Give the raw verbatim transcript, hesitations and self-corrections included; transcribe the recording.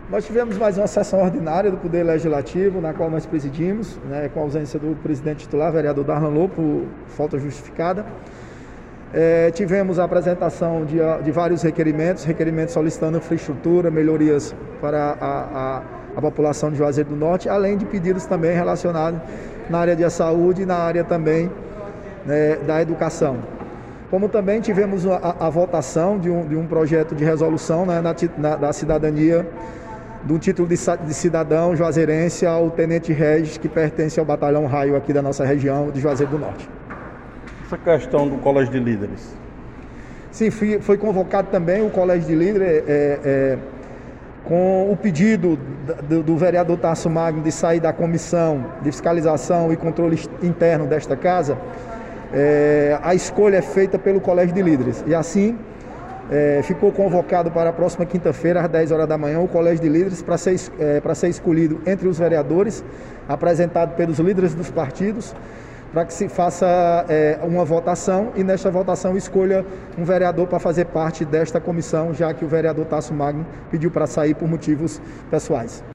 Nós tivemos mais uma sessão ordinária do Poder Legislativo, na qual nós presidimos, né, com a ausência do presidente titular, vereador Darlan Lobo, por falta justificada. É, tivemos a apresentação de, de vários requerimentos, requerimentos solicitando infraestrutura, melhorias para a, a, a população de Juazeiro do Norte, além de pedidos também relacionados na área da saúde e na área também, né, da educação. Como também tivemos a, a votação de um, de um projeto de resolução, né, na, na, da cidadania, do título de, de cidadão juazeirense ao Tenente Regis, que pertence ao Batalhão Raio aqui da nossa região de Juazeiro do Norte. Essa questão do Colégio de Líderes? Sim, foi, foi convocado também o Colégio de Líderes, é, é, com o pedido do, do vereador Tarso Magno de sair da comissão de fiscalização e controle interno desta casa. É, a escolha é feita pelo Colégio de Líderes e assim é, ficou convocado para a próxima quinta-feira às dez horas da manhã o Colégio de Líderes para ser, é, para ser escolhido entre os vereadores, apresentado pelos líderes dos partidos, para que se faça é, uma votação e nesta votação escolha um vereador para fazer parte desta comissão, já que o vereador Tarso Magno pediu para sair por motivos pessoais.